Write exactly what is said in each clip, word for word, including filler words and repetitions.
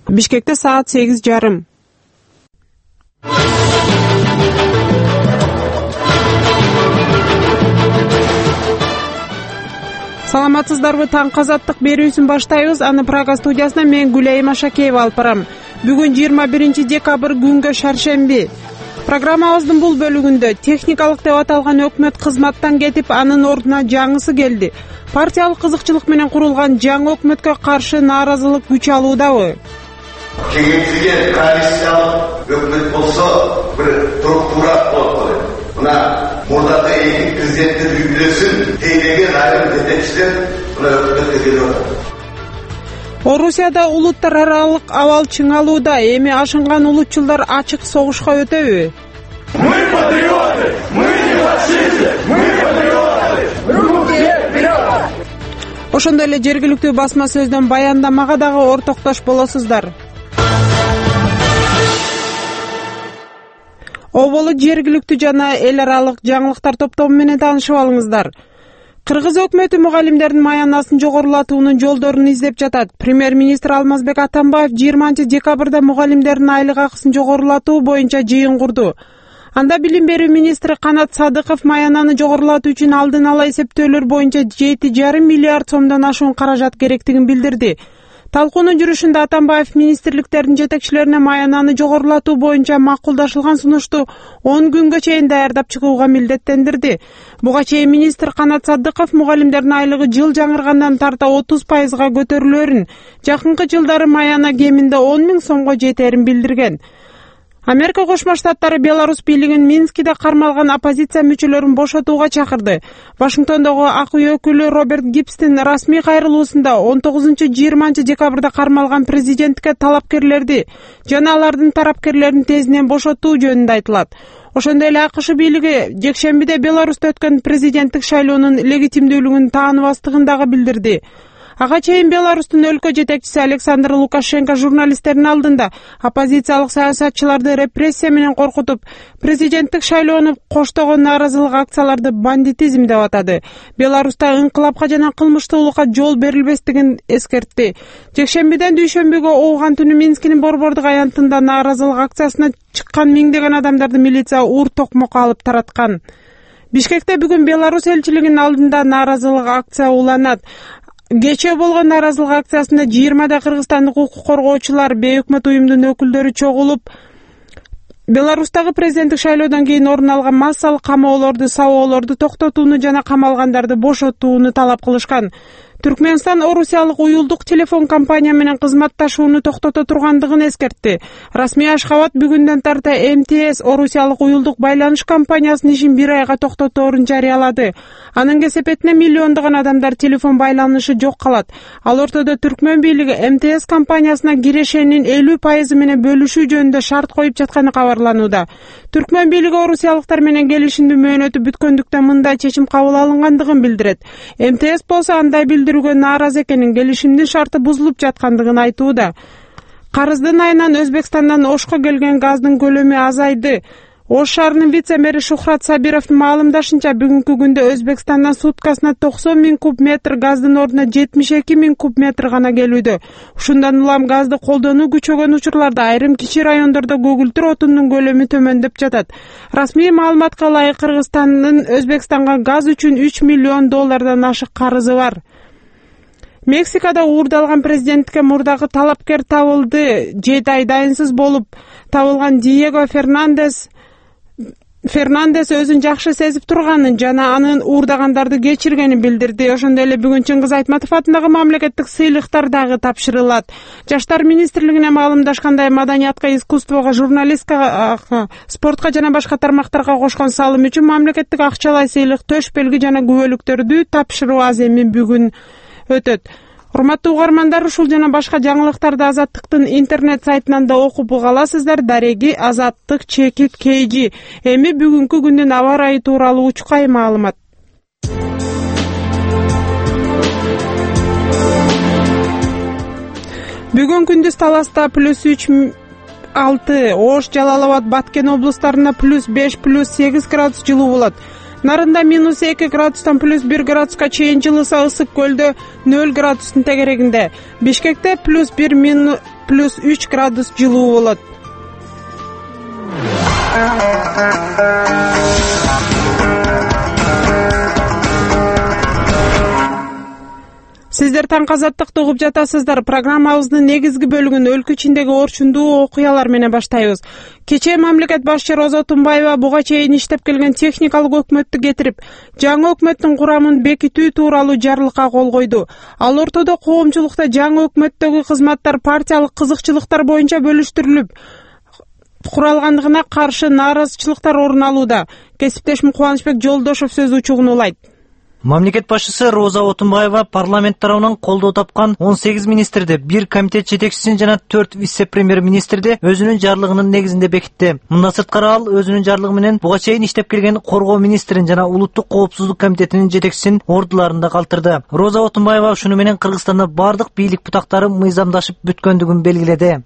Бишкекте саат сегиз жарым. Саламатсыздарбы, таң казаттык берүүсүн баштайбыз. Аны Прага студиясынан мен Гүлайым Ашакеева алып барам. Бүгүн жыйырма биринчи декабрь күнгө шаршемби. Программабыздын бул бөлүгүндө техникалык деп аталган өкмөт кызматтан кетип, анын ордуна жаңысы келди. Партиялык кызыкчылык менен курулган жаңы өкмөткө каршы нааразылык күч алуудабы? Кеңейтилген коалициялык өкмөт болсо, бир структура болот. Мына мурдагы эки президенттин үйлөсүн тейлеген айрым жетекчилер мына өкмөткө келип атат. Орусияда улуттар аралык абал чыңалууда. Эми ашынган улутчулдар ачык согушка өтөбү? Мы патриоты, мы не фашисты, мы патриоты. Руки вперед! Ошондой эле жергиликтүү басма сөздөн баяндамага дагы ортоктош болосуздар. Оболу жергиликтүү жана эл аралык жаңылыктар топтому менен таанышып алыңыздар. Кыргыз өкмөтү мугалимдердин маянасын жогорулатуунун жолдорун издеп жатат. Премьер-министр Алмазбек Атамбаев жыйырманчы декабрда мугалимдердин айлык акысын жогорулатуу боюнча жыйын курду. Анда билим берүү министри Канат Садыков маянаны жогорулатуу үчүн алдын ала эсептөөлөр боюнча жети жарым миллиард сомдон ашуун каражат керектигин билдирди. Талкуунун жүрүшүндө Атамбаев министрликтердин жетекчилерине маянаны жогорулатуу боюнча макулдашылган сунушту он күнгө чейин даярдап чыгууга милдеттендирди. Буга чейин министр Канат Садыков мугалимдердин айлыгы жыл жаңыргандан тарта отуз пайызга көтөрүлөрүн, жакынкы жылдары маяна кеминде он миң сомго жетерин билдирген. Америка Кошмо Штаттары Беларусь бийлигин Минскиде кармалган оппозиция мүчөлөрүн бошотууга чакырды. Вашингтондогу ак үй өкүлү Роберт Гибстин расмий кайрылуусунда он тогузунчу жыйырманчы декабрда кармалган президентке талапкерлерди жана алардын тарапкерлерин тезинен бошотуу жөнүндө айтылат. Ошондой эле АКШ бийлиги жекшембиде Беларусьта өткөн президенттик шайлоонун легитимдүүлүгүн тааныбастыгын дагы билдирди. Ага чейин Беларустун өлкө жетекчиси Александр Лукашенко журналисттердин алдында оппозициялык саясатчыларды репрессия менен коркутуп, президенттик шайлоону коштогон нааразылык акцияларды бандитизм деп атады. Беларуста ыңкылапка жана кылмыштуулукка жол берилбестигин эскертти. Жекшембиден дүйшөмбүгө ооган түнү Минскинин борбордук аянтында нааразылык акциясына чыккан миңдеген адамдарды милиция уур токмокко алып тараткан. Бишкекте бүгүн Беларусь элчилигинин алдында нааразылык акция уланат. Кечээ болгон нааразылык акциясында жыйырмада кыргызстандык укук коргоочулар, бейөкмөт уюмдун өкүлдөрү чогулуп, Беларустагы президенттик шайлоодон кийин орун алган массалык камоолорду, сабоолорду токтотууну жана камалгандарды бошотууну талап кылышкан. Түркмөнстан Орусиялык уюлдук телефон компания менен кызматташууну токтото тургандыгын эскертти. Расмий Ашхабад бүгүндөн тарта эм тэ эс Орусиялык уюлдук байланыш компаниясынын ишин бир айга токтоторун жарыялады. Анын кесепетине миллиондогон адамдар телефон байланышы жок калат. Ал ортодо Түркмөн бийлиги эм тэ эс компаниясына кирешенин элүү пайызы менен бөлүшүү жөнүндө шарт коюп жатканы кабарланууда. Түркмөн бийлиги орусиялыктар менен келишимдин мөөнөтү бүткөндүктөн мындай чечим кабыл алынгандыгын билдирет. эм тэ эс болсо андай билдирүүгө нааразы экенин, келишимдин шарты бузулуп жаткандыгын айтууда. Карыздын айынан Өзбекстандан Ошко келген газдын көлөмү азайды. Ош шаарынын вице-мэри Шухрат Сабировдун маалымдашынча, бүгүнкү күндө Өзбекстандан суткасына токсон миң куб метр газдын ордуна жетимиш эки миң куб метр гана келүүдө. Ушундан улам газды колдонуу күчөгөн учурларда айрым кичи райондордо көгүлтүр отундун көлөмү төмөндөп жатат. Расмий маалыматка ылайык Кыргызстандын Өзбекстанга газ үчүн үч миллион доллардан ашык карызы бар. Мексикада уурдалган президенттикке мурдагы талапкер табылды. жети ай дайынсыз болуп табылган Диего Фернандес Фернандес өзүн жакшы сезип турганын жана анын уурдагандарды кечиргенин билдирди. Ошондой эле бүгүн Чыңгыз Айтматов атындагы мамлекеттик сыйлыктар дагы тапшырылат. Жаштар министрлигине маалымдашкандай, маданиятка, искусствого, журналистикага, спортко жана башка тармактарга кошкон салым үчүн мамлекеттик акчалай сыйлык, төш белги жана күбөлүктөрдү тапшыруу аземи бүгүн өтөт. Урматтуу угармандар, ушул жана башка жаңылыктарды Азаттыктын интернет сайтынан да окуп уга аласыздар. Дареги Азаттык чекит kg. Эми бүгүнкү күндүн аба ырайы тууралуу учкай маалымат. Бүгүн күндүз Таласта плюс үч алты, Ош, Жалал абад, Баткен облустарында плюс беш, плюс сегиз градус жылуу болот. Нарында минус эки градустан плюс бир градуска чейин жылыса, ысык көлдө нөл градустун тегерегинде. Бишкекте плюс бир плюс үч градус жылуу болот. Сиздер таңкы азаттыкты угуп жатасыздар. Программабыздын негизги бөлүгүн өлкө ичиндеги орчундуу окуялар менен баштайбыз. Кечээ мамлекет башчы Роза Отунбаева буга чейин иштеп келген техникалык өкмөттү кетирип, жаңы өкмөттүн курамын бекитүү тууралуу жарлыкка кол койду. Ал ортодо коомчулукта жаңы өкмөттөгү кызматтар партиялык кызыкчылыктар боюнча бөлүштүрүлүп куралгандыгына каршы нааразычылыктар орун алууда. Кесиптешим Кубанычбек Жолдошов сөз учугун улайт. Мамлекет башчысы Роза Отунбаева парламент тарабынан колдоо тапкан он сегиз министрди, бир комитет жетекчисин жана төрт вице-премьер-министрди өзүнүн жарлыгынын негизинде бекитти. Мындан сырткары ал өзүнүн жарлыгы менен буга чейин иштеп келген коргоо министрин жана улуттук коопсуздук комитетинин жетекчисин ордуларында калтырды. Роза Отунбаева ушуну менен Кыргызстанда бардык бийлик бутактары мыйзамдашып бүткөндүгүн белгиледи.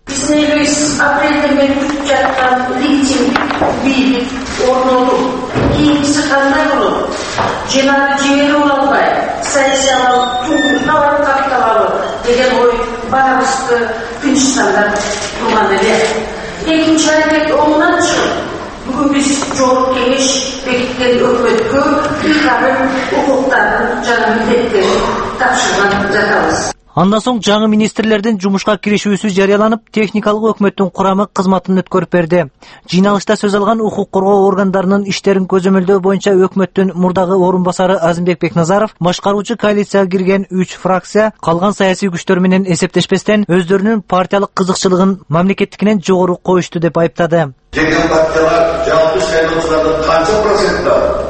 Кийинкиси кандай болот? Жинап жиберип албай, саясиялык тууралуу катталалы деген ой баарыбызды тынчсандар турган эле. Экинчи аракет оңдон чыгып, бүгүн биз жогорку кеңеш бекиткен өкмөткө ыканын укуктарын жана милдеттерин тапшырган жатабыз. Андан соң жаңы министрлердин жумушка киришүүсү жарыяланып, техникалык өкмөттүн курамы кызматын өткөрүп берди. Жыйналышта сөз алган укук коргоо органдарынын иштерин көзөмөлдөө боюнча өкмөттүн мурдагы орун басары Азимбек Бекназаров башкаруучу коалицияга кирген үч фракция калган саясий күчтөр менен эсептешпестен өздөрүнүн партиялык кызыкчылыгын мамлекеттикинен жогору коюшту деп айыптады. Жеңген партиялар жалпы шайлоочулардын канча процентта?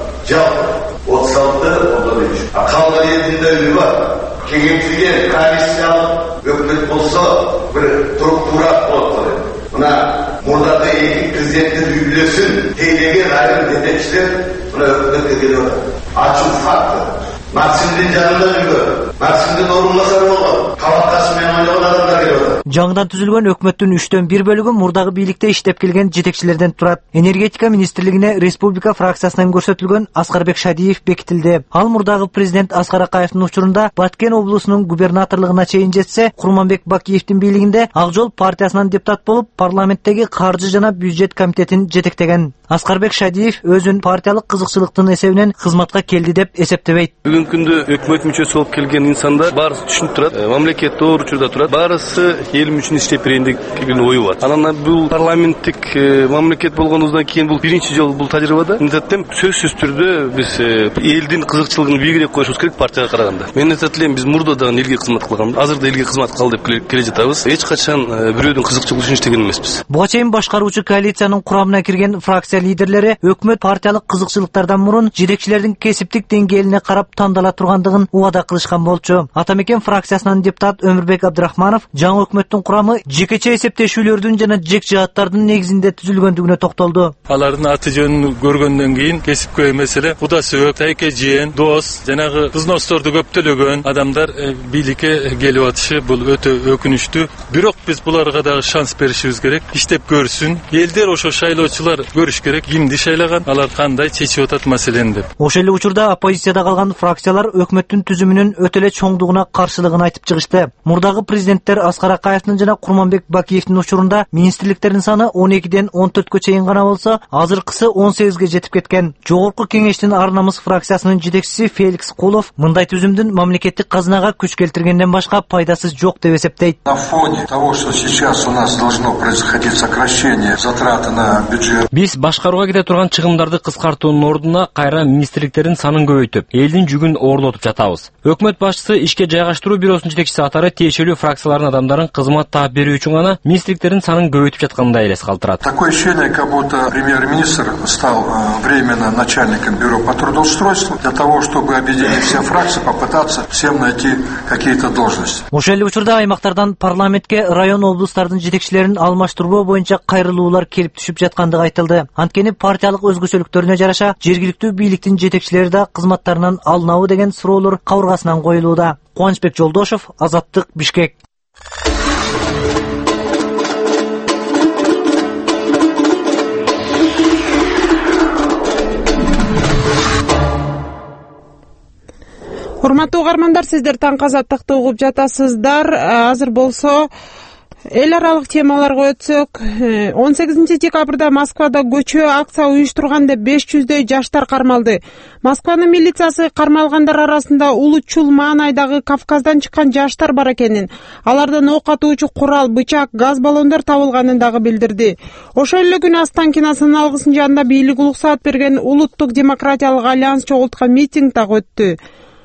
Жалпы отуз алты отуз үч. А калган элдин өлү бар. Кеңейтилген коалициялык өкмөт болсо бир структура болот. Мына мурдагы эки президенттин үй бүлөсүн тейлеген айрым жетекчилер мына өкмөткө келип атат. Ачык факт. Максимдин жанында жүргөн, Максимдин орун басары болгон, кабакасы менен ойлогон адамдар келип атат. Жаңыдан түзүлгөн өкмөттүн үчтөн бир бөлүгү мурдагы бийликте иштеп келген жетекчилерден турат. Энергетика министрлигине республика фракциясынан көрсөтүлгөн Аскарбек Шадиев бекитилди. Ал мурдагы президент Аскар Акаевдин учурунда Баткен облусунун губернаторлугуна чейин жетсе, Курманбек Бакиевдин бийлигинде Ак Жол партиясынан депутат болуп, парламенттеги каржы жана бюджет комитетин жетектеген. Аскарбек Шадиев өзүн партиялык кызыкчылыктын эсебинен кызматка келди деп эсептебейт. Бүгүнкү күндө өкмөт мүчөсү болуп келген инсандар баарысы түшүнүп турат, мамлекет оор учурда турат, баарысы элим үчүн иштеп берейин деген ою бар. Анан бул парламенттик мамлекет болгонубуздан кийин бул биринчи жолу бул тажрыйбада мынтем сөзсүз түрдө биз элдин кызыкчылыгын бийигирээк коюшубуз керек партияга караганда. Мен айтат элем, биз мурда дагы элге кызмат кылган, азыр да элге кызмат кыл деп келе жатабыз. Эч качан бирөөдүн кызыкчылыгы үчүн иштеген эмеспиз. Буга чейин башкаруучу коалициянын курамына кирген фракция лидерлери өкмөт партиялык кызыкчылыктардан мурун жетекчилердин кесиптик деңгээлине карап тандала тургандыгын убада кылышкан болчу. Атамекен фракциясынан депутат Өмүрбек Абдрахманов жаңы өкмөттүн курамы жекече эсептешүүлөрдүн жана жек жааттардын негизинде түзүлгөндүгүнө токтолду. Алардын аты жөнүн көргөндөн кийин кесипкөй маселе кудасы өк, тайке жыен, дос, жанагы кызносторду көптөлөгөн адамдар бийликке келип атышы бул өтө өкүнүчтүү. Бирок биз буларга дагы шанс беришибиз керек. Иштеп көрсүн. Элдер ошо шайлоочулар көрүш керек, кимди шайлаган, алар кандай чечип атат маселени деп. Ошол эле учурда оппозицияда калган фракциялар өкмөттүн түзүмүнүн өтө эле чоңдугуна каршылыгын айтып чыгышты. Мурдагы президенттер Аскар Акаевдин жана Курманбек Бакиевдин учурунда министрликтердин саны он экиден он төрткө чейин гана болсо, азыркысы он сегизге жетип кеткен. Жогорку кеңештин Ар намыс фракциясынын жетекчиси Феликс Кулов мындай түзүмдүн мамлекеттик казынага күч келтиргенден башка пайдасыз жок деп эсептейт. На фоне того, что сейчас у нас должно происходить сокращение затрат на бюджет. Биз башкарууга кете турган чыгымдарды кыскартуунун ордуна кайра министрликтердин санын көбөйтүп, элдин жүгүн оорлотуп жатабыз. Өкмөт башчысы ишке жайгаштыруу бюросунун жетекчиси катары тиешелүү фракциялардын адамдарын кызмат таап берүү үчүн гана министрликтердин санын көбөйтүп жаткандай элес калтырат. Такое ощущение, как будто премьер-министр стал временно начальником бюро по трудоустройству для того, чтобы объединить все фракции, попытаться всем найти какие-то должности. Ошол эле учурда аймактардан парламентке район облустардын жетекчилерин алмаштыруу боюнча кайрылуулар келип түшүп жаткандыгы айтылды. Анткени партиялык өзгөчөлүктөрүнө жараша жергиликтүү бийликтин жетекчилери да кызматтарынан алынабы деген суроолор кабыргасынан коюлууда. Кубанычбек Жолдошов, Азаттык, Бишкек. Урматтуу угармандар, сиздер таңкы азаттыкты угуп жатасыздар. Азыр болсо эл аралык темаларга өтсөк, он сегизинчи декабрда Москвада көчө акция уюштурган деп беш жүздөй жаштар кармалды. Москванын милициясы кармалгандар арасында улутчул маанайдагы Кавказдан чыккан жаштар бар экенин, алардан ок атуучу курал, бычак, газ баллондор табылганын дагы билдирди. Ошол эле күнү Останкино сыналгысынын жанында бийлик уруксаат берген Улуттук демократиялык альянс чогулткан митинг дагы өттү.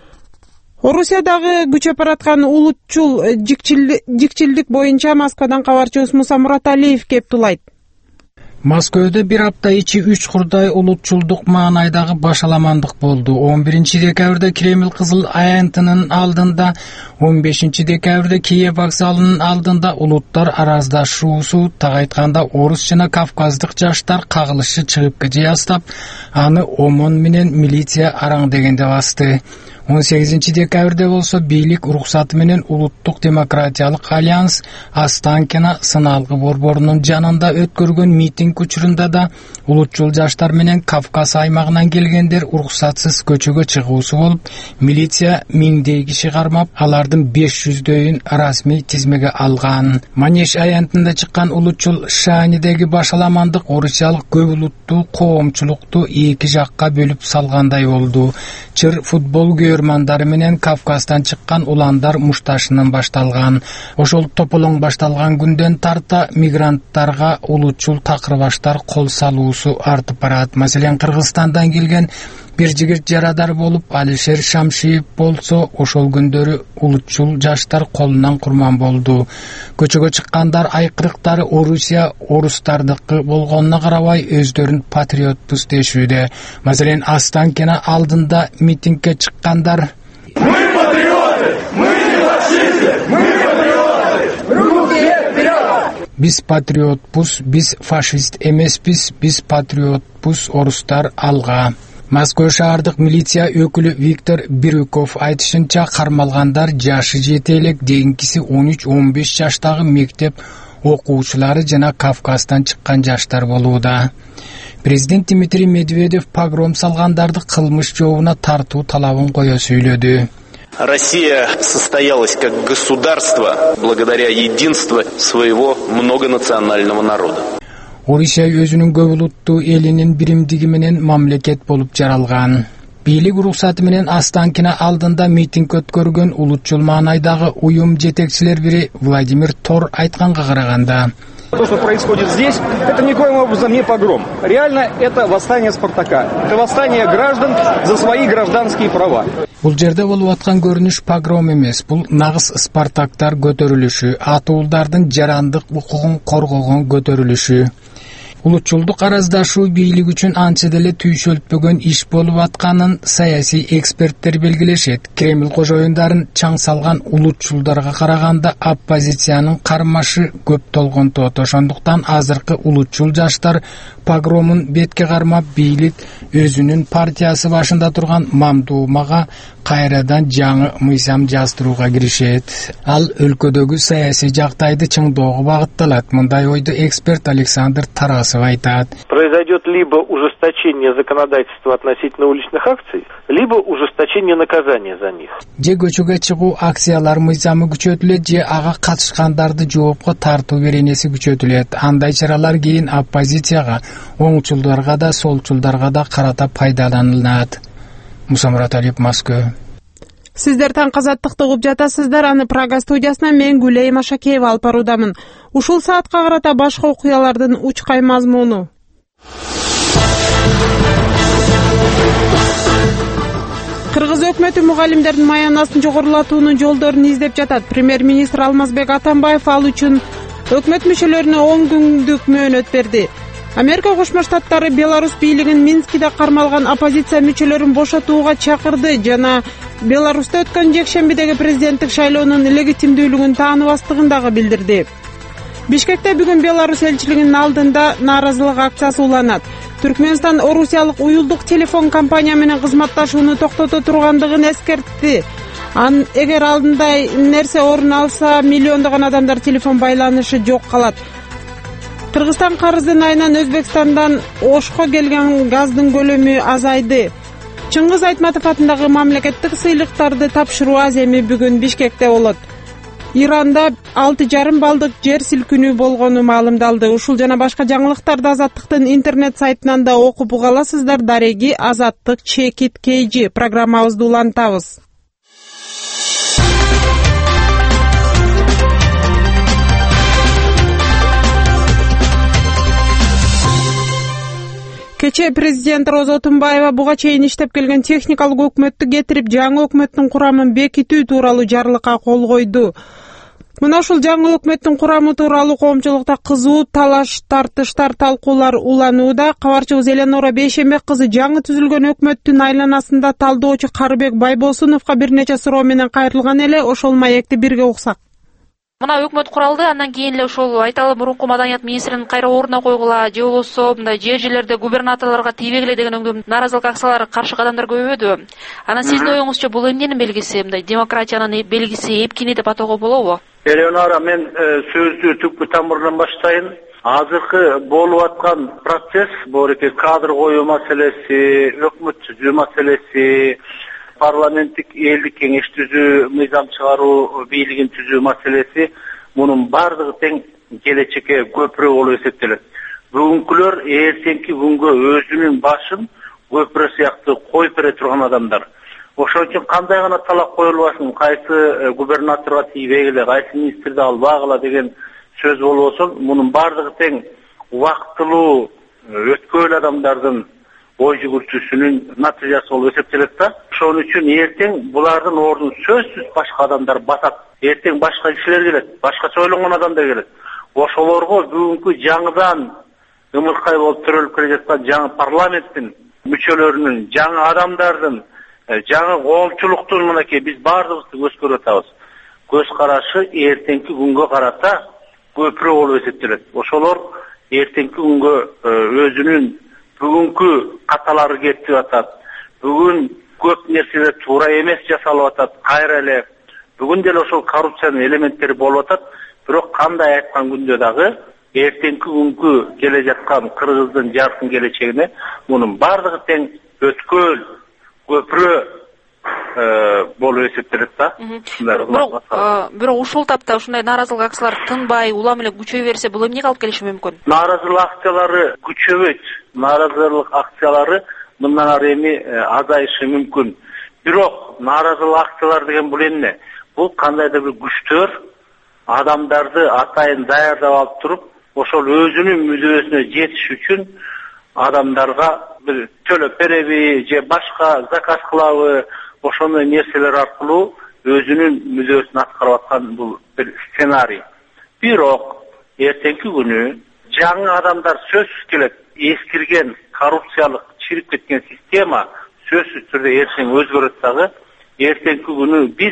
Орусиядагы күчөп бараткан улутчул жикчилдик боюнча Москвадан кабарчыбыз Муса Мураталиев кептулайт. Москвада бир апта ичи үч курдай улутчулдук маанайдагы башаламандык болду. он биринчи декабрда Кремль Кызыл аянтынын алдында, он бешинчи декабрда Киев вокзалынын алдында улуттар араздашуусу, так айтканда орус жана кавказдык жаштар кагылышы чыгып жаастап, аны ОМОН менен милиция араң дегенде басты. он сегизинчи декабрда болсо бийлик уруксаты менен Улуттук демократиялык альянс Останкино сыналгы борборунун жанында өткөргөн митинг учурунда да улутчул жаштар менен Кавказ аймагынан келгендер уруксатсыз көчөгө чыгуусу болуп, милиция миңдей киши кармап, алардын беш жүздөйүн расмий тизмеге алган. Манеж аянтында чыккан улутчул шаанидеги башаламандык орусиялык көп улуттуу коомчулукту эки жакка бөлүп салгандай болду. Чыр футбол көрмандары менен Кавказдан чыккан уландар мушташынан башталган. Ошол тополоң башталган күндөн тарта мигранттарга улутчул такырбаштар кол салуусу артып барат. Маселен, Кыргызстандан келген бир жигит жарадар болуп, Алишер Шамшиев болсо, ошол күндөрү улутчул жаштар колунан курман болду. Көчөгө чыккандар айкырыктары Орусия орустардыкы болгонуна карабай өздөрүн патриотпуз дешүүдө. Маселен, Останкино алдында митингге чыккандар: Мы патриоты, мы не фашисты, мы патриоты, руки вперед! Биз патриотпуз, биз фашист эмеспиз, биз патриотпуз, орустар алга. Москва шаардык милиция өкүлү Виктор Бирюков айтышынча, кармалгандар жашы жете элек, дегенкиси он үч он беш жаштагы мектеп окуучулары жана Кавказдан чыккан жаштар болууда. Президент Дмитрий Медведев погром салгандарды кылмыш жообуна тартуу талабын кое сүйлөдү. Россия состоялась как государство благодаря единству своего многонационального народа. Орусия өзүнүн көп улуттуу элинин биримдиги менен мамлекет болуп жаралган. Бийлик уруксаты менен Останкино алдында митинг өткөргөн улутчул маанайдагы уюм жетекчилер бири Владимир Тор айтканга караганда: То, что происходит здесь, это никоим образом не погром. Реально, это восстание Спартака. Это восстание граждан за свои гражданские права. Бул жерде болуп аткан көрүнүш погром эмес, бул нагыз спартактар көтөрүлүшү, атуулдардын жарандык укугун коргогон көтөрүлүшү. Улутчулдук араздашуу бийлик үчүн анча деле түйшөлтпөгөн иш болуп атканын саясий эксперттер белгилешет. Кремль кожоюндарын чаң салган улутчулдарга караганда оппозициянын кармашы көп толгонтот. Ошондуктан азыркы улутчул жаштар погромун бетке кармап, бийлик өзүнүн партиясы башында турган Мамдумага кайрадан жаңы мыйзам жаздырууга киришет. Ал өлкөдөгү саясий жактайды чыңдоого багытталат. Мындай ойду эксперт Александр Тарасов айтат. Произойдет либо ужесточение законодательства относительно уличных акций, либо ужесточение наказания за них. Же көчөгө чыгуу акциялар мыйзамы күчөтүлөт, же ага катышкандарды жоопко тартуу беренеси күчөтүлөт. Андай чаралар кийин оппозицияга, оңчулдарга да, солчулдарга да карата пайдаланылат. Муса Мураталиев, Москва. Сиздер таңкы азаттыкты угуп жатасыздар. Аны Прага студиясынан мен Гүлей Машакеева алып баруудамын. Ушул саатка карата башка окуялардын учкай мазмуну. Кыргыз өкмөтү мугалимдердин маянасын жогорулатуунун жолдорун издеп жатат. Премьер-министр Алмазбек Атамбаев ал үчүн өкмөт мүчөлөрүнө он күндүк мөөнөт берди. Америка Кошмо Штаттары Беларусь бийлигин Минскиде кармалган оппозиция мүчөлөрүн бошотууга чакырды жана Беларусьта өткөн жекшембидеги президенттик шайлоонун легитимдүүлүгүн тааныбастыгын дагы билдирди. Бишкекте бүгүн Беларусь элчилигинин алдында нааразылык акциясы уланат. Түркмөнстан орусиялык уюлдук телефон компания менен кызматташууну токтото тургандыгын эскертти. Ан эгер алдындай нерсе орун алса, миллиондогон адамдар телефон байланышы жок калат. Кыргызстан карыздын айынан Өзбекстандан Ошко келген газдын көлөмү азайды. Чыңгыз Айтматов атындагы мамлекеттик сыйлыктарды тапшыруу аземи бүгүн Бишкекте болот. Иранда алты жарым балдык жер силкинүү болгону маалымдалды. Ушул жана башка жаңылыктарды Азаттыктын интернет сайтынан да окуп уга аласыздар. Дареги Азаттык Чекит Кейжи программабызды улантабыз. Кече президент Роза Тумбаева буга чейин иштеп келген техникалык өкмөттү кетирип, жаңы өкмөттүн курамын бекитүү тууралуу жарлыкка кол койду. Мына ушул жаңы өкмөттүн курамы тууралуу коомчулукта кызуу талаш тартыштар талкуулар уланууда. Кабарчыбыз Эленора Бейшембек кызы жаңы түзүлгөн өкмөттүн айланасында талдоочу Карыбек Байбосуновго бир нече суроо менен кайрылган эле. Ошол маекти бирге уксак. Мына өкмөт куралды, андан кийин эле ошол айталы мурунку маданият министринин кайра ордуна койгула, же болбосо мындай жер жерлерде губернаторлорго тийбегиле деген өңдүү нааразылык акциялары каршы кадамдар көбөйдү. Анан сиздин оюңузча бул эмненин белгиси, мындай демократиянын белгиси, эпкини деп атоого болобу? Элеонора, мен сөздү түпкү тамырынан баштайын. Азыркы болуп аткан процесс, бореке кадр коюу маселеси, өкмөт түзүү маселеси, парламенттик элдик кеңеш түзүү, мыйзам чыгаруу бийлигин түзүү маселеси, мунун бардыгы тең келечекке көпүрө болуп эсептелет. Бүгүнкүлөр эртеңки күнгө өзүнүн башын көпүрө сыяктуу коюп бере турган адамдар. Ошон үчүн кандай гана талап коюлбасын, кайсы губернаторго тийбегиле, кайсы министрди албагыла деген сөз болбосун, мунун бардыгы тең убактылуу өткөн адамдардын ой жүгүртүүсүнүн натыйжасы болуп эсептелет да. Ошон үчүн эртең булардын ордун сөзсүз башка адамдар басат. Эртең башка кишилер келет, башкача ойлонгон адамдар келет. Ошолорго бүгүнкү жаңыдан ымыркай болуп төрөлүп келе жаткан жаңы парламенттин мүчөлөрүнүн, жаңы адамдардын, жаңы коомчулуктун мынакей биз баардыгыбызды көз көрүп атабыз. Көз карашы эртеңки күнгө карата көпүрө болуп эсептелет. Ошолор эртеңки күнгө өзүнүн бүгүнкү каталары кетип атат. Бүгүн көп нерселер туура эмес жасалып атат. Кайра эле бүгүн деле ошол коррупциянын элементтери болуп атат. Бирок кандай айткан күндө дагы эртеңки күнгү келе жаткан Кыргыздын жаркын келечегине мунун бардыгы тең өткөл, көпүрө болуп эсептелет да. Бирок бирок ушул тапта ушундай нааразылык акциялары тынбай, улам эле күчөй берсе, бул эмнеге алып келиши мүмкүн? Нааразылык акциялары күчөбөйт. Нааразылык акциялары мындан ары эми азайышы мүмкүн. Бирок нааразылык акциялар деген бул эмне? Бул кандайдыр бир күчтөр адамдарды атайын даярдап алып туруп, ошол өзүнүн мүдөөсүнө жетиш үчүн адамдарга бир төлөп береби же башка заказ кылабы, ошондой нерселер аркылуу өзүнүн мүдөөсүн аткарып аткан бул бир сценарий. Бирок эртеңки күнү жаңы адамдар сөзсүз келет. Эскирген коррупциялык чирип кеткен система сөзсүз түрдө эртең өзгөрөт дагы. Эртеңки күнү биз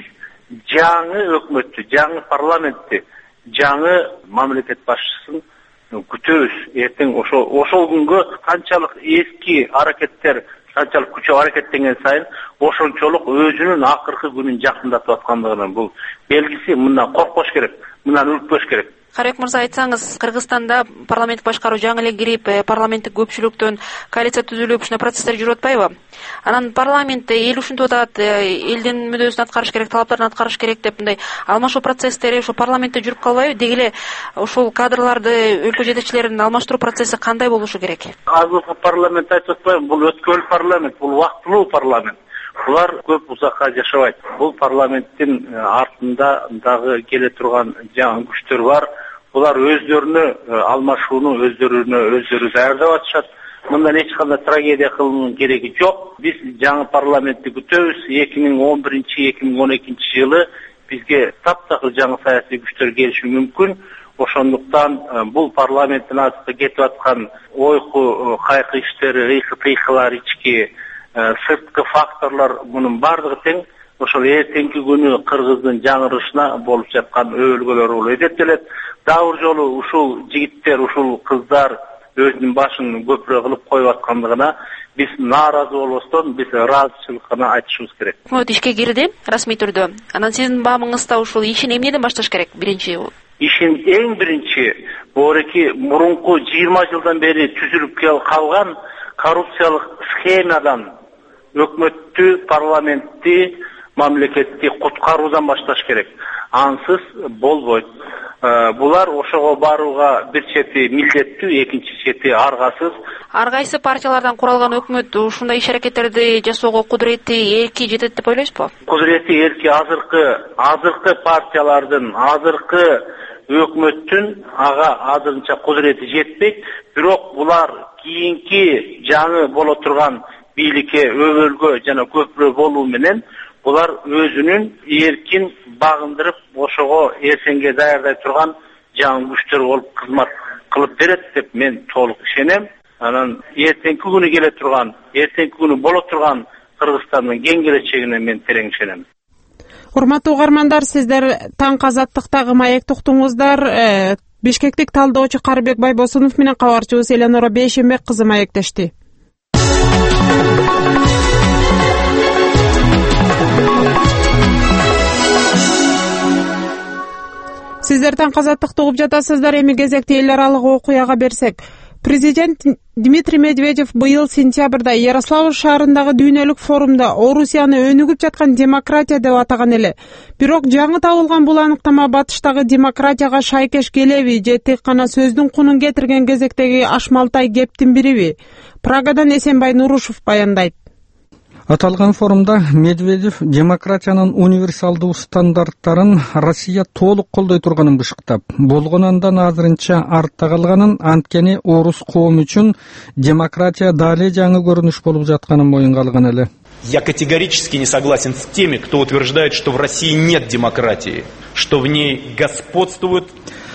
жаңы өкмөттү, жаңы парламентти, жаңы мамлекет башчысын күтөбүз. Эртең ошол ошол күнгө канчалык эски аракеттер, канчалык күчөп аракеттенген сайын ошончолук өзүнүн акыркы күнүн жакындатып аткандыгынын бул белгиси. Мындан коркпош керек, мындан үркпөш керек. Карыбек мырза, айтсаңыз, Кыргызстанда парламенттик башкаруу жаңы эле кирип, парламенттик көпчүлүктөн коалиция түзүлүп, ушундай процесстер жүрүп атпайбы? Анан парламентте эл ушинтип атат, элдин мүдөөсүн аткарыш керек, талаптарын аткарыш керек деп мындай алмашуу процесстери ошо парламентте жүрүп калбайбы? Деги эле ушул кадрларды, өлкө жетекчилерин алмаштыруу процесси кандай болушу керек? Азыркы парламент айтып атпайбы? Бул өткөн парламент, бул убактылуу парламент. Булар көп узакка жашабайт. Бул парламенттин артында дагы келе турган жаңы күчтөр бар. Булар өздөрүнө алмашууну өздөрүнө өздөрү даярдап атышат. Мындан эч кандай трагедия кылуунун кереги жок. Биз жаңы парламентти күтөбүз. эки миң он биринчи эки миң он экинчи жылы бизге таптакыр жаңы саясий күчтөр келиши мүмкүн. Ошондуктан бул парламенттин азыркы кетип аткан ойку кайкы иштери, ыйкы-тыйкылар, ички сырткы факторлор мунун бардыгы тең ошол эртеңки күнү Кыргыздын жаңырышына болуп жаткан өбөлгөлөр болуп эсептелет. Дагы жолу ушул жигиттер, ушул кыздар өзүнүн башын көпүрө кылып коюп аткандыгына биз нааразы болбостон, биз ыраазычылык гана айтышыбыз керек. Өкмөт ишке кирди расмий түрдө. Анан сиздин баамыңызда ушул ишин эмнеден башташ керек? Биринчи ишин эң биринчи бореки мурунку жыйырма жылдан бери түзүлүп калган коррупциялык схемадан өкмөттү, парламентти, мамлекетти куткаруудан башташ керек. Ансыз болбойт. Булар ошого барууга бир чети милдеттүү, экинчи чети аргасыз. Ар кайсы партиялардан куралган өкмөт ушундай иш аракеттерди жасоого кудурети, эрки жетет деп ойлойсузбу? Кудурети, эрки азыркы азыркы партиялардын, азыркы өкмөттүн ага азырынча кудурети жетпейт. Бирок булар кийинки жаңы боло турган бийликке өбөлгө жана көпүрө болуу менен булар өзүнүн эркин багындырып, ошого эртеңге даярдай турган жаңы күчтөр болуп кызмат кылып берет деп мен толук ишенем. Анан эртеңки күнү келе турган, эртеңки күнү боло турган Кыргызстандын кең келечегине мен терең ишенем. Урматтуу угармандар, сиздер таң азаттыктагы маекти уктуңуздар. Бишкектик талдоочу Карыбек Байбосунов менен кабарчыбыз Эленора Бейшенбек кызы маектешти. Сиздер таң азаттыкты угуп жатасыздар. Эми кезекте эл аралык окуяга берсек. Президент Дмитрий Медведев быйыл сентябрда Ярославль шаарындагы дүйнөлүк форумда Орусияны өнүгүп жаткан демократия деп атаган эле. Бирок жаңы табылган бул аныктама батыштагы демократияга шайкеш келеби же тек гана сөздүн кунун кетирген кезектеги ашмалтай кептин бириби? Прагадан Эсенбай Нурушев баяндайт. Аталган форумда Медведев демократиянын универсалдуу стандарттарын Россия толук колдой турганын бышыктап, болгонундан азырынча артта калганын, анткени орус коому үчүн демократия дале жаңы көрүнүш болуп жатканын моюнга алган эле. Я категорически не согласен с теми, кто утверждает, что в России нет демократии, что в ней господствует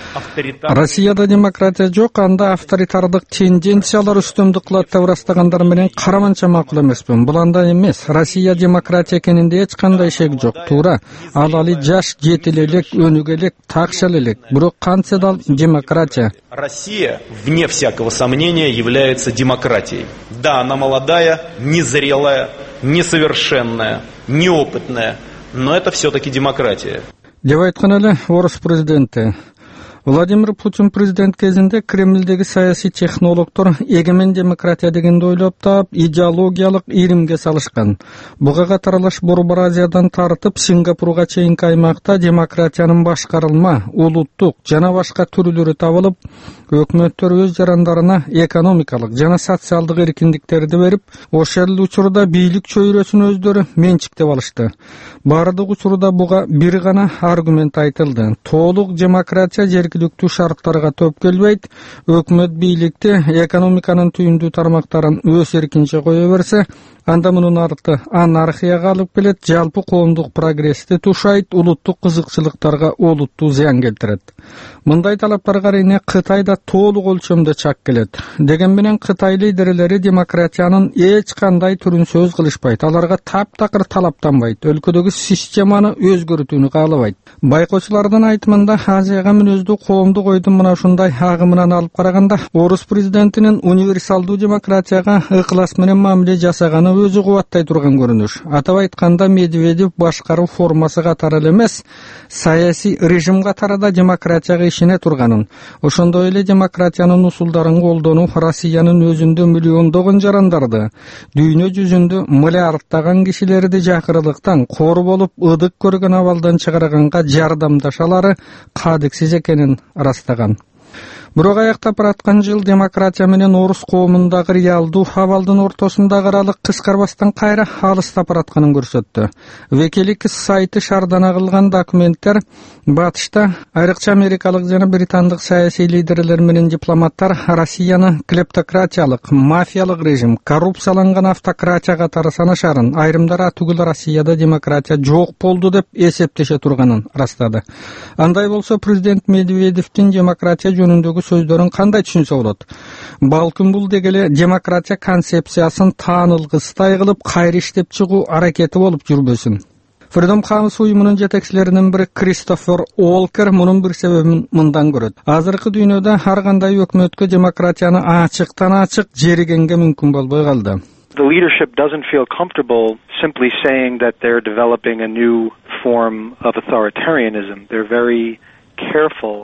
Россияда демократия жок, анда авторитардык тенденциялар үстөмдүк кылат деп ырастагандар менен караманча макул эмесмин. Бул андай эмес. Россия демократия экенинде эч кандай шек жок. Туура. Ал али жаш, жетил элек, өнүгө элек, такшал элек. Бирок кантсе да демократия. Россия, вне всякого сомнения, является демократией. Да, она молодая, незрелая, несовершенная, неопытная, но это все-таки демократия. Деп айткан эле орус президенти. Владимир Путин президент кезинде Кремлдеги саясий технологдор эгемен демократия дегенди ойлоп таап, идеологиялык иримге салышкан. Буга катарлаш Борбор Азиядан тартып Сингапурга чейинки аймакта демократиянын башкарылма, улуттук жана башка түрлөрү табылып, өкмөттөр өз жарандарына экономикалык жана социалдык эркиндиктерди берип, ошол учурда бийлик чөйрөсүн өздөрү менчиктеп алышты. Бардык учурда буга бир гана аргумент айтылды. Толук демократия жергиликтүү шарттарга топ келбейт, өкмөт бийликти экономиканын түйүндүү тармактарын өз эркинче кое берсе, анда мунун арты анархияга алып келет, жалпы коомдук прогрессти тушайт, улуттук кызыкчылыктарга олуттуу зыян келтирет. Мындай талаптарга арийне Кытай да толук өлчөмдө чак келет. Деген менен Кытай лидерлери демократиянын эч кандай түрүн сөз кылышпайт, аларга таптакыр талаптанбайт, өлкөдөгү системаны өзгөртүүнү каалабайт. Байкоочулардын айтымында Азияга мүнөздүү коомдук ойдун мына ушундай агымынан алып караганда, орус президентинин универсалдуу демократияга ыклас менен мамиле жасаганы өзү кубаттай турган көрүнүш. Атап айтканда, Медведев башкаруу формасы катары эле эмес, саясий режим катары да демократияга ишене турганын, ошондой эле демократиянын усулдарын колдонуу Россиянын өзүндө миллиондогон жарандарды, дүйнө жүзүндө миллиарддаган кишилерди жакырылыктан, кор болуп ыдык көргөн абалдан чыгарганга жардамдашалары кадыксиз экенин ырастаган. Бирок аяктап бараткан жыл демократия менен орус коомундагы реалдуу абалдын ортосундагы аралык кыскарбастан кайра алыстап баратканын көрсөттү. Wikileaks сайты шардана кылган документтер батышта айрыкча америкалык жана британдык саясий лидерлер менен дипломаттар Россияны клептократиялык, мафиялык режим, коррупцияланган автократия катары санашарын, айрымдар атүгүл Россияда демократия жок болду деп эсептеше турганын ырастады. Андай болсо президент Медведевдин демократия жөнүндөгү сөздөрүн кандай түшүнсө болот? Балким бул дегеле демократия концепциясын таанылгыстай кылып кайра иштеп чыгуу аракети болуп жүрбөсүн. Freedom House уюмунун жетекчилеринин бири Кристофер Уолкер мунун бир себебин мындан көрөт. Азыркы дүйнөдө ар кандай өкмөткө демократияны ачыктан ачык жеригенге мүмкүн болбой калды. The leadership doesn't feel comfortable simply saying that they're developing a new form of authoritarianism. They're very careful.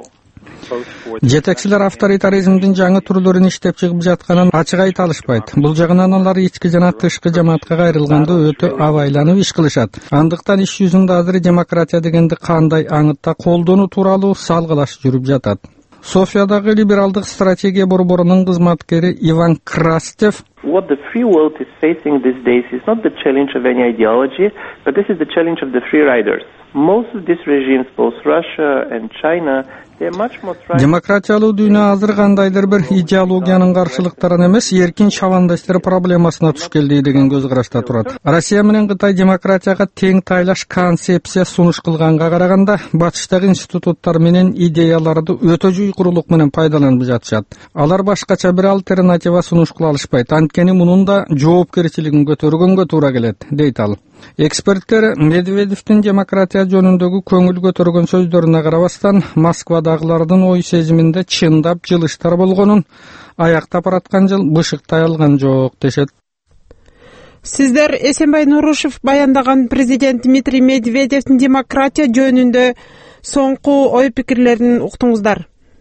Жетекчилер авторитаризмдин жаңы түрлөрүн иштеп чыгып жатканын ачык айта алышпайт. Бул жагынан алар ички жана тышкы жамаатка кайрылганда өтө абайланып иш кылышат. Андыктан иш жүзүндө азыр демократия дегенди кандай аңытта колдонуу тууралуу салгылаш жүрүп жатат. Софиядагы либералдык стратегия борборунун кызматкери Иван Крастев What the free world is facing these days is not the challenge of any ideology, but this is the challenge of the free riders. Most of these regimes, both Russia and China, they are much more trying... Демократиялуу дүйнө азыр кандайдыр бир идеологиянын каршылыктарын эмес, эркин шабандыштыр проблемасына туш келди деген көз карашта турат. Россия менен Кытай демократияга тең тайлаш концепция сунуш кылганга караганда, батыштагы институттар менен идеяларды өтө жуйкурулук менен пайдаланып жатышат. Алар башкача бир альтернатива сунуш кыла алышпайт. Анткени мунун да жоопкерчилигин көтөргөнгө туура келет, дейт ал. Эксперттер Медведевдин демократия жөнүндөгү көңүл көтөргөн сөздөрүнө карабастан, Москвадагылардын ой сезиминде чындап жылыштар болгонун, аяктап бараткан жыл бышыктай алган жок дешет. Сиздер Эсенбай Нурушев баяндаган президент Дмитрий Медведевдин демократия жөнүндө соңку ой пикирлерин уктуңуздар.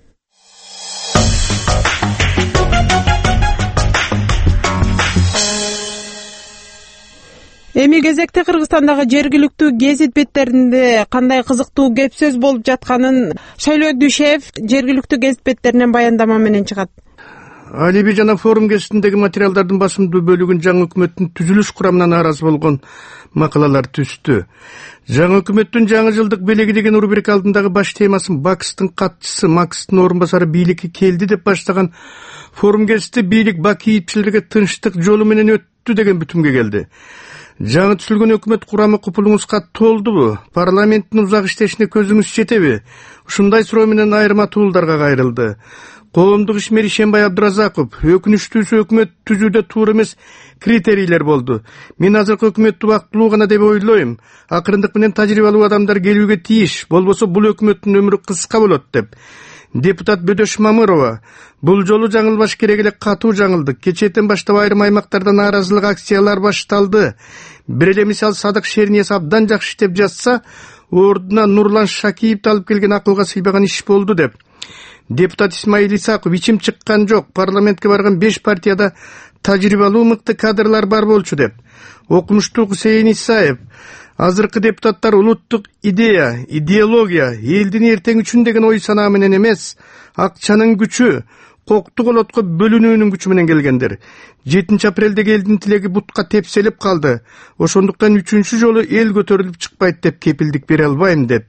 Эми кезекте Кыргызстандагы жергиликтүү гезит беттеринде кандай кызыктуу кеп сөз болуп жатканын Шайлоо Дүйшеев жергиликтүү гезит беттеринен баяндама менен чыгат. Алиби жана форум гезитиндеги материалдардын басымдуу бөлүгүн жаңы өкмөттүн түзүлүш курамына нааразы болгон макалалар түздү. Жаңы өкмөттүн жаңы жылдык белеги деген рубрика алдындагы баш темасын Бакстын катчысы Макстын орун басары бийликке келди деп баштаган форум гезити бийлик бакийипчилерге тынчтык жолу менен өттү деген бүтүмгө келди. Жаңы түзүлгөн өкмөт курамы купулуңузга толдубу? Парламенттин узак иштешине көзүңүз жетеби? Ушундай суроо менен айырма туулдарга кайрылды. Коомдук ишмер Ишенбай Абдыразаков, өкүнүчтүүсү өкмөт түзүүдө туура эмес критерийлер болду. Мен азыркы өкмөттү убактылуу гана деп ойлойм. Акырындык менен тажрыйбалуу адамдар келүүгө тийиш, болбосо бул өкмөттүн өмүрү кыска болот деп. Депутат Бөдөш Мамырова, бул жолу жаңылбаш керек эле катуу жаңылдык. Кечээден баштап айрым аймактарда нааразылык акциялар башталды. Бир эле мисал Садык Шерниес абдан жакшы иштеп жатса, ордуна Нурлан Шакиевди алып келген акылга сыйбаган иш болду деп. Депутат Исмаил Исаков, ичим чыккан жок, парламентке барган беш партияда тажрыйбалуу мыкты кадрлар бар болчу деп. Окумуштуу Хусейин Исаев, азыркы депутаттар улуттук идея, идеология, элдин эртең үчүн деген ой санаа менен эмес, акчанын күчү, кокту колотко бөлүнүүнүн күчү менен келгендер. жетинчи апрелдеги элдин тилеги бутка тепселип калды. Ошондуктан үчүнчү жолу эл көтөрүлүп чыкпайт деп кепилдик бере албайм деп.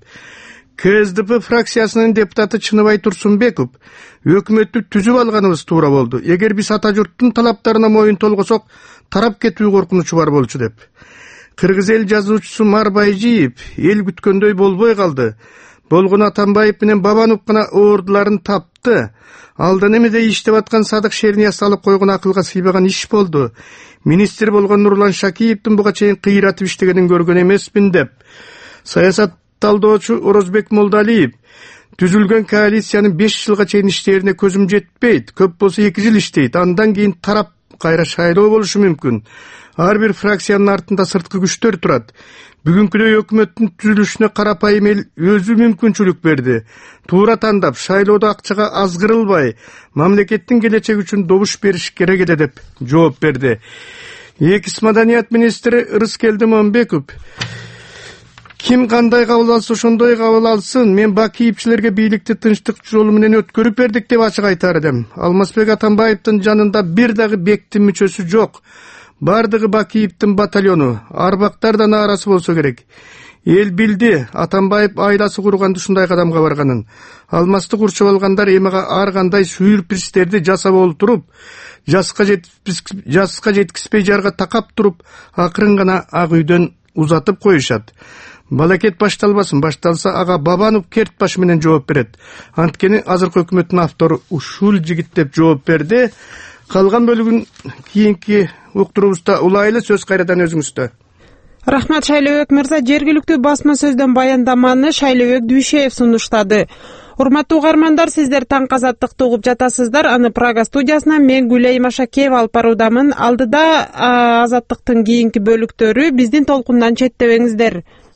КСДП фракциясынын депутаты Чыныбай Турсунбеков, өкмөттү түзүп алганыбыз туура болду. Эгер биз ата журттун талаптарына моюн толгосок, тарап кетүү коркунучу бар болчу деп. Кыргыз эл жазуучусу Марбайжиев эл күткөндөй болбой калды. Болгон Атамбаев менен Бабанов гана ордуларын тапты. Алдан эмеде иштеп аткан Садык Шерниес алып койгон акылга сыйбаган иш болду. Министр болгон Нурлан Шакиевдин буга чейин кыйратып иштегенин көргөн эмесмин деп. Саясат талдоочу Орозбек Молдалиев, түзүлгөн коалициянын беш жылга чейин иштерине көзүм жетпейт. Көп болсо эки жыл иштейт. Андан кийин тарап кайра шайлоо болушу мүмкүн. Ар бир фракциянын артында сырткы күчтөр турат. Бүгүнкүдөй өкмөттүн түзүлүшүнө карапайым эл өзү мүмкүнчүлүк берди. Туура тандап, шайлоодо акчага азгырылбай, мамлекеттин келечеги үчүн добуш бериш керек эде деп жооп берди. Экис маданият министри Рыскелди Момбеков, ким кандай кабыл алса ошондой кабыл алсын, мен бакийипчилерге бийликти тынчтык жолу менен өткөрүп бердик деп ачык айтар эдим. Алмазбек Атамбаевдин жанында бир дагы бектин мүчөсү жок. Бардыгы Бакиевдин батальону, арбактар да нааразы болсо керек. Эл билди, Атамбаев айласы курганда ушундай кадамга барганын. Алмасты курчуп алгандар эмага ар кандай сүйүрпристерди жасап олтуруп, жаска жаска жеткизбей жарга такап туруп, акырын гана ак үйдөн узатып коюшат. Балакет башталбасын, башталса ага Бабанов Кертбаш менен жооп берет. Анткени азыркы өкмөттүн автору ушул жигит деп жооп берди. Калган бөлүгүн кийинки уктуруубузда улайлы, сөз кайрадан өзүңүздө. Рахмат Шайлообек мырза. Жергиликтүү басма сөздөн баяндаманы Шайлообек Дүйшеев сунуштады. Урматтуу угармандар, сиздер таң азаттыкты угуп жатасыздар. Аны Прага студиясынан мен Гүлей Машакеева алып баруудамын. Алдыда азаттыктын кийинки бөлүктөрү, биздин толкундан четтебеңиздер.